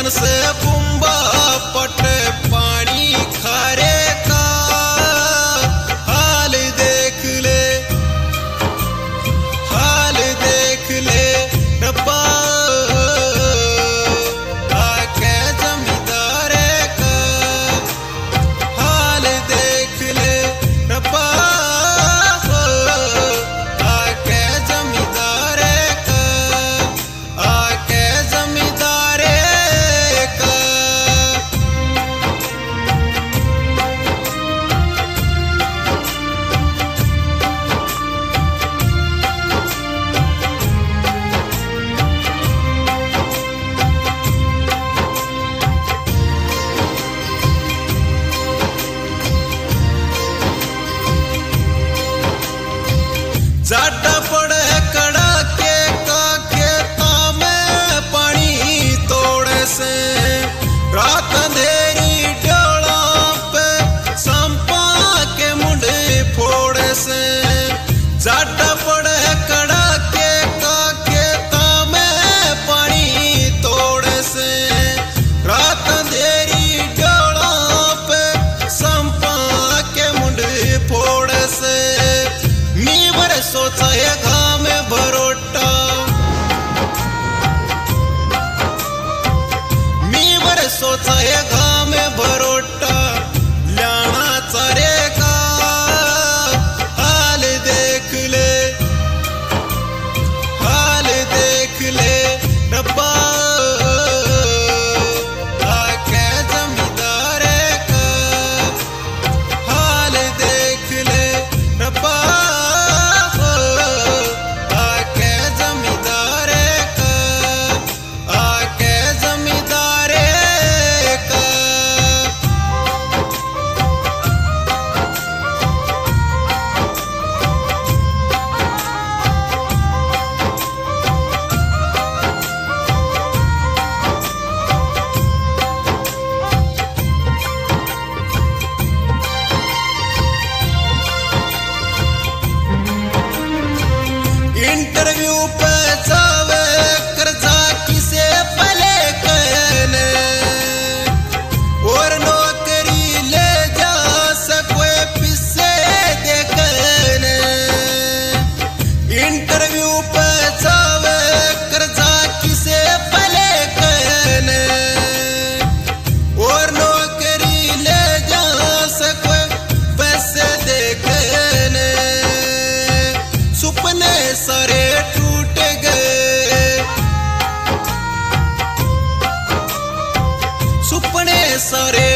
से बुम्बा पट पानी खारे का हाल देख ले, हाल देख ले रब्बा आके जमींदार का हाल देख ले रब्बा आके जमींदार का, आके जमींदार का। जाटा पड़े कड़ाके का खेता में पानी तोड़े से, रात अंधेरी डोला पे संपा के मुंडे फोड़े से। जाटा पड़े कड़ाके का खेता में पानी तोड़े से, रात अंधेरी डोला पे संपा के मुंडे फोड़े से। मीवर सोचा है घाम भरोटा, मीवर सोचा है घाम भरोटा लाना चारे का हाल देख ले, हाल देख ले रब्बा आके जमींदार का हाल देख ले रब्बा आके जमींदार का, आके जमींदार का। इंटरव्यू पे जावे कर्जा किसे पले कहने, और नौकरी ले जा सकोए पिसे देखने। इंटरव्यू पे जावे कर्जा किसे पले कहने, और नौकरी ले जा सकोए पैसे देखने। सुपने सारे टूट गए, सुपने सारे